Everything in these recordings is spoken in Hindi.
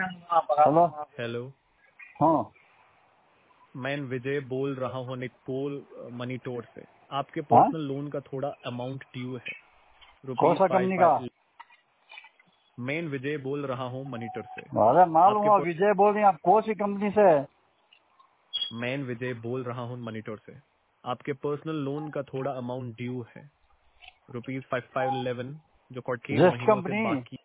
हेलो। हेलो, हाँ मैं विजय बोल रहा हूँ निकपोल मनीटोर से। आपके हाँ, पर्सनल लोन का थोड़ा अमाउंट ड्यू है, कौन रुपीज सा फाइव कंपनी का? फाइव। मैं विजय बोल रहा हूँ मनीटोर से। अरे मालूम आपके हुआ, विजय बोल रही हैं आप? कौन सी कंपनी से? मैं विजय बोल रहा हूँ मनीटोर से। आपके पर्सनल लोन का थोड़ा अमाउंट ड्यू है, रुपीज 5511, जो 48 जेस्ट महीनों से कंपनी। बाकी।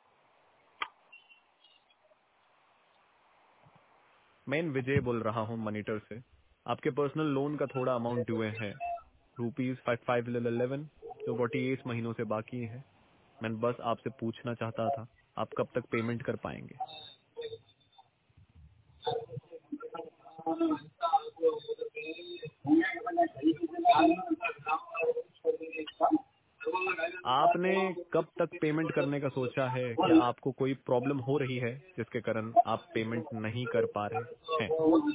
मैं विजय बोल रहा हूँ मनीटर से। आपके पर्सनल लोन का थोड़ा अमाउंट ड्यू है, रुपीज 5511, जो 48 महीनों से बाकी है। मैं बस आपसे पूछना चाहता था, आप कब तक पेमेंट कर पाएंगे? आपने कब तक पेमेंट करने का सोचा है? क्या आपको कोई प्रॉब्लम हो रही है जिसके कारण आप पेमेंट नहीं कर पा रहे हैं?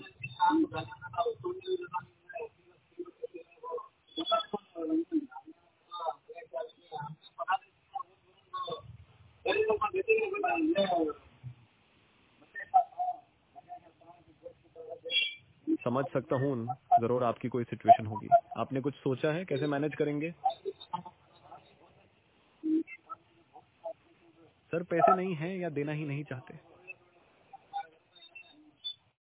समझ सकता हूँ, जरूर आपकी कोई सिचुएशन होगी। आपने कुछ सोचा है कैसे मैनेज करेंगे? सर पैसे नहीं हैं या देना ही नहीं चाहते?